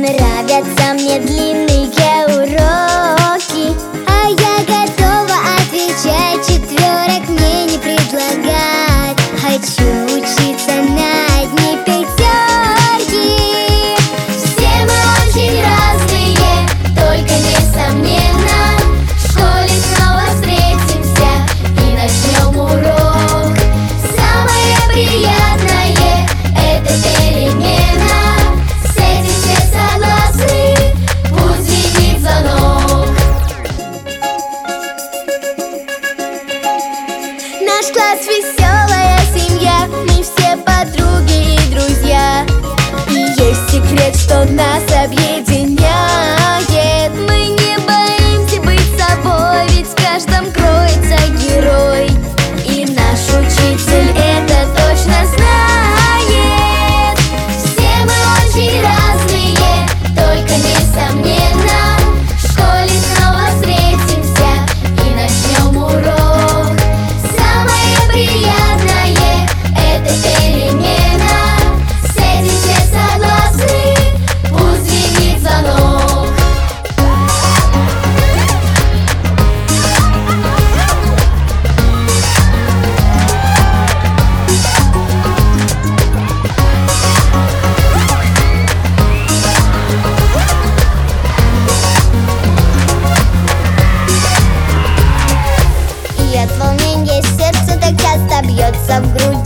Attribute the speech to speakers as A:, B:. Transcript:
A: Нравятся мне длинные уроки, а я готова отвечать. Четверок мне не предлагать. Хочу учиться на одни пятерки. Все мы очень разные, только несомненно в школе снова встретимся и начнем урок. Самое приятное — это перемена. С этим все согласны, пусть звенит звонок. Наш класс — веселая семья, мы все подруги и друзья. И есть секрет, что нас объединяет. Мы не боимся быть собой, ведь в каждом кроется герой. И наш учитель это точно знает. Все мы очень разные, только несомненно в школе снова встретимся и начнем урок. Самое приятное — это перемена. С этим все согласны, пусть звенит звонок. И от волнения сердце так часто бьется в груди.